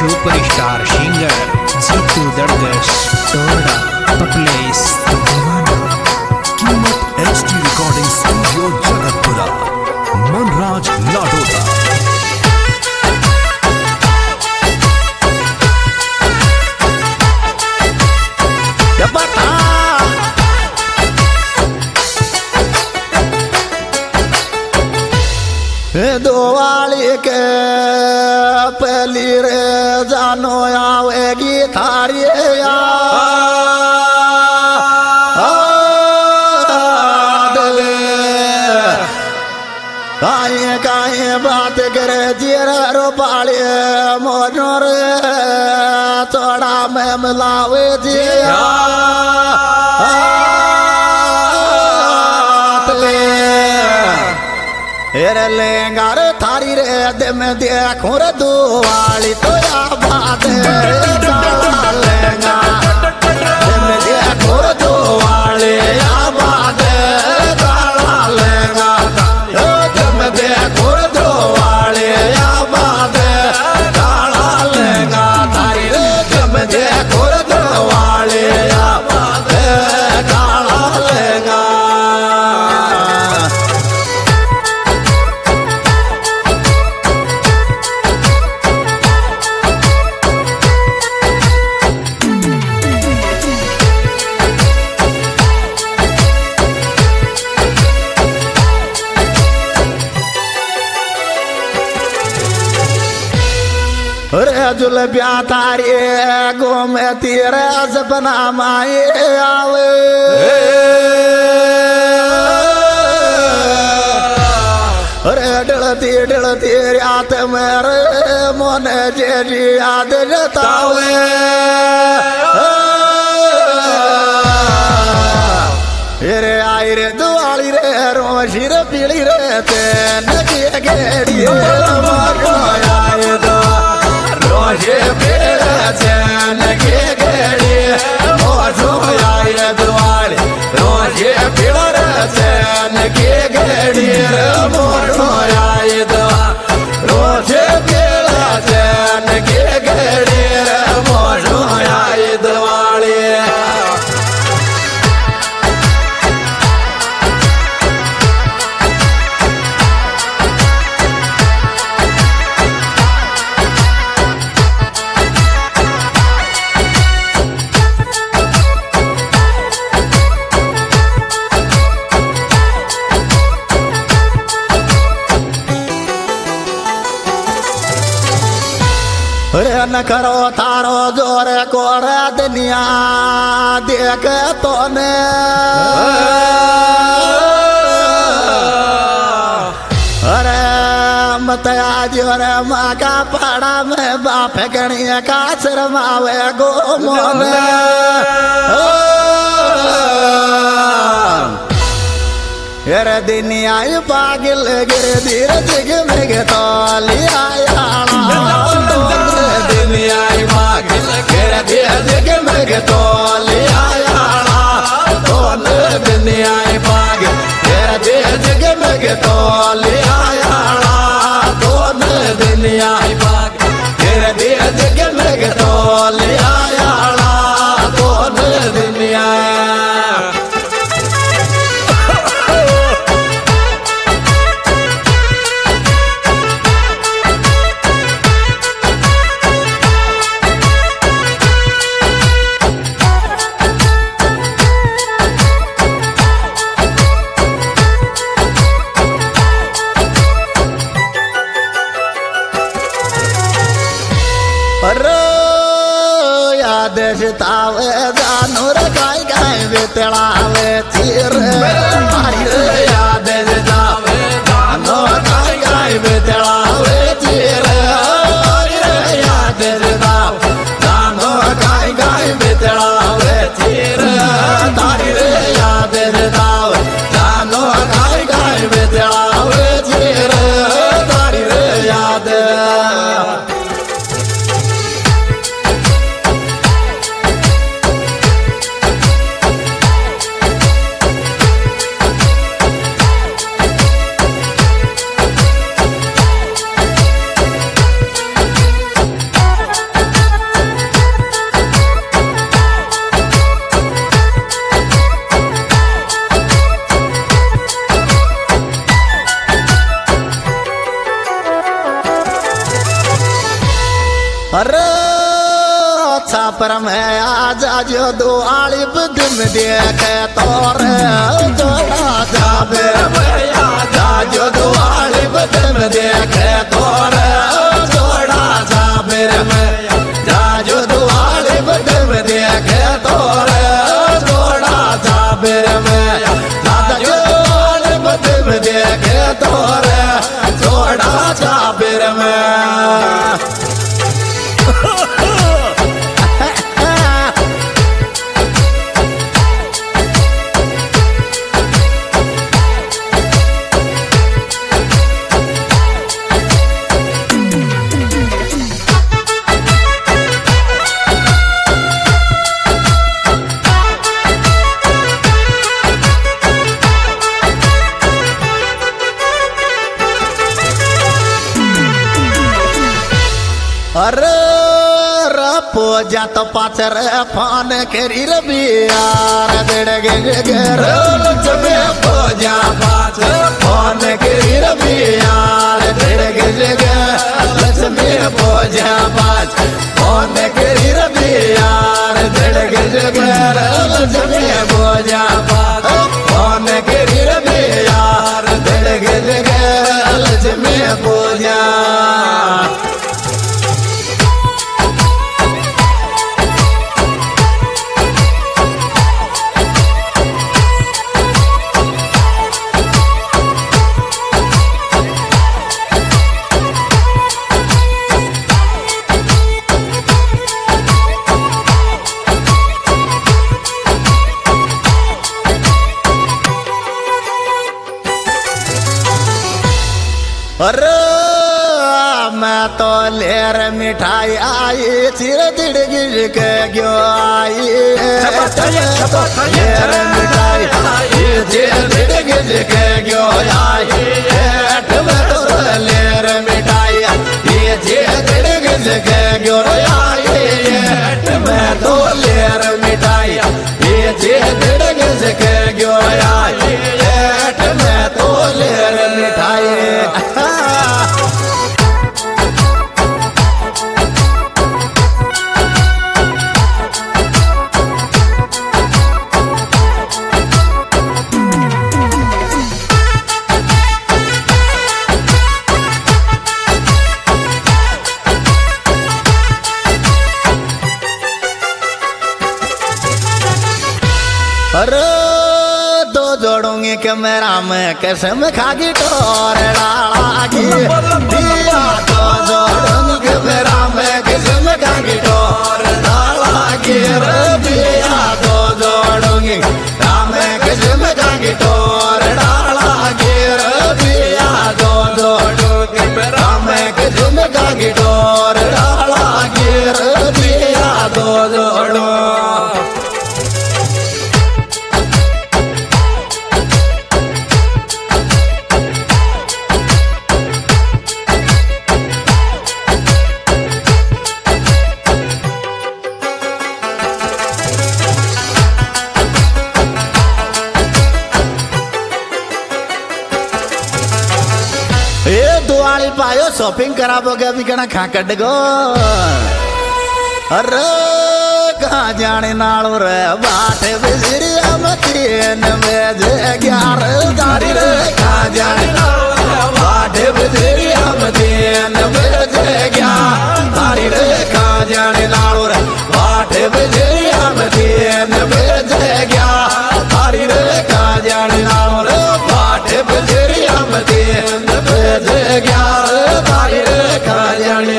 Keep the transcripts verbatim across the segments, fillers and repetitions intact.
Superstar singer Jeetu Dargash टोड़ा पपलेस दीवाना। कीमत HD recording studio Jagatpura, Manraj Ladoda. Diwali के पहली रे जानो आवेगी थारी काये काये बात करे जीरा रोपाली मोजो रे थोड़ा में मिलावे जिया हेरे लेंगा रे थारी रे दे में देखूं रे दुआली तो या बात काला लेंगा दे में देखूं रे दुआली या बात काला लेंगा दे में देखूं रे दुआली या बात काला लेंगा थारी रे दे में देखूं रे दुआली या बात काला लेंगा। रे जुलबिया तारी गो में तेरे सपना माए आवे रे डलती डलती रात में रे मन जेजी याद जतावे रे आई रे दुआली रे रोशी रे पीली रे तेन के गेड़ी आए दो रोशे पेड़ चैन के गेड़ी मोजो आई रे दुआली रोशे पेड़ चैन के गेड़ी मोजो आई दो रोशे पेड़ चैन के गेड़ी मोजो आई दुआली। रे न करो थारो जोर को रे दुनिया देख तो ने अरे मत आज रे माँ का पड़ा में बाप गणिया का शर्मावे गो मोन रे दुनिया पागिल गिर धीरे दिग में तो लिया दुनिया पागिल गिर धीरे दिग में तो लिया दुनिया पागिल गिर धीरे दिग में तो लिया दुनिया पागिल गिर धीरे दिग में तो लिया दुनिया। याद सितावे जानूर गाय गाय बेतड़ावे तीर मारी याद सितावे जानूर गाय गाय बेतड़ावे तीर याद सितावे जानूर गाय गाय बेतड़ावे तीर तारी याद सितावे जानूर गाय गाय बेतड़ावे तीर तारी याद। अरे छापर में आजा जो दुआली बदम देखे तोरे जोड़ा जाबे आजा जो दुआली बदम देखे तोरे जोड़ा जाबे में जाजो दुआली बदम देखे तोरे जोड़ा जाबे में जाजो दुआली बदम देखे तोरे जोड़ा जाबे में अरे रपो जात पाचर फान करी रबियार देड़गे गर जमे पोजा पाचर फान करी रबियार देड़गे गर लक्ष्मी पोजा पाच फान करी रबियार देड़गे गर लक्ष्मी पोजा पाच फान करी रबियार देड़गे गर लक्ष्मी पोजा अरे मैं तो लेर मिठाई आई चिर दिड़ गिर के गयो आई लेर मिठाई आई चिर दिड़ गिर के गयो आई हेठ में तो लेर मिठाई ये चिर दिड़ गिर के गयो आई हेठ में तो लेर मिठाई ये चिर दिड़ गिर के गयो आई हेठ में तो लेर मिठाई अरे दो जोड़ूंगी कैमरा में कसम खागी टोर डालागी दिया दो जोड़ूंगी कैमरा में कसम खागी टोर डालागी दिया दो जोड़ूंगी राम कसम खागी टोर डालागी दिया दो जोड़ूंगी राम कसम खागी टोर डालागी दिया दो जोड़ू दुआली पायो शॉपिंग कराबोगे भी कना खा कट गो अरे कहाँ जाने नालो रे बाटे बिजरिया मतीन बेजे ग्यारह गाड़ी रे कहाँ जाने नालो रे बाटे बिजरिया मतीन बेजे ग्यारह गाड़ी रे कहाँ जाने नालो रे बाटे बिजरिया मतीन बेजे ग्यारह गाड़ी रे कहाँ जाने नालो रे बाटे बिजरिया मतीन बेजे ग्यारह गाड़ी रे कहाँ जाने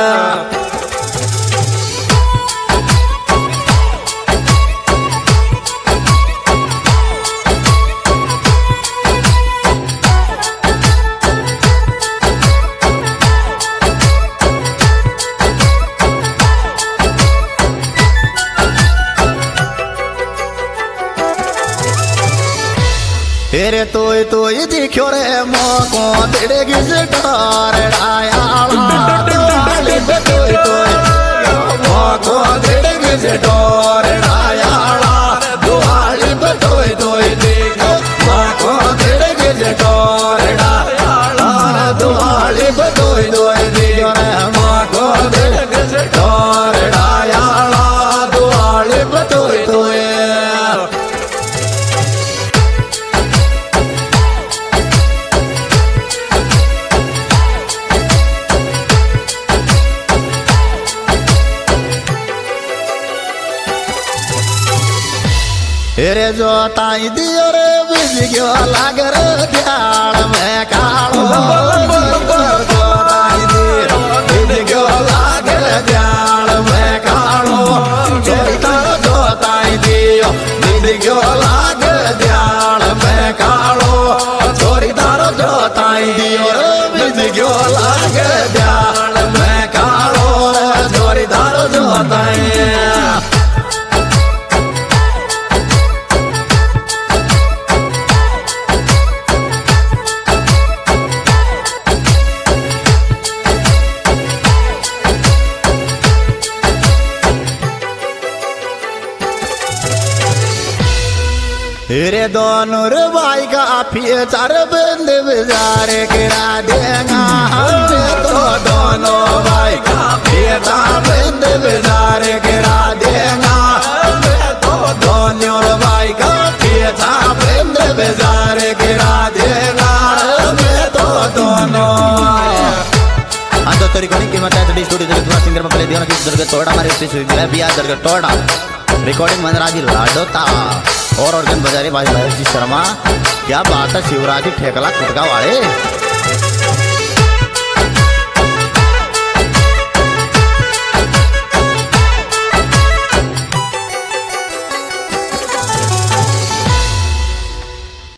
तेरे तोय तोय दिखो रे मोको तेरे किस डर डाया दुआली पे तोय तोय मोको तेरे किस डर डाया दुआली पे तोय तोय देखो मोको तेरे किस डर डाया दुआली पे तोय तोय देखो रे मोको तेरे किस रे जो ताई दियो रे बिज गयो लाग रे ख्याल में कालो जो ताई दियो बिज गयो लाग रे ख्याल में कालो चोरी तारो जो ताई दियो बिज गयो लाग रे ख्याल में कालो चोरी तारो जो ताई दियो रे बिज गयो लाग रे ख्याल में कालो चोरी तारो जो ताई रे दोनों रे भाई का चार बंद बाजार गिरा देगा हमने तो दोनों भाई का चार बंद बाजार गिरा देगा हमने तो दोनों भाई का चार बंद बाजार गिरा देगा हमने तो दोनों अंत रिकॉर्डिंग कीमत है स्टूडियो सिंगर में पहले दिया कि दरगत तोड़ा हमारे बिया दरगत तोड़ा रिकॉर्डिंग मनराजी लाडोता और ऑर्गन बजारे भाई भाई जी शर्मा। क्या बात है शिवराज ठेकला खटका वाले।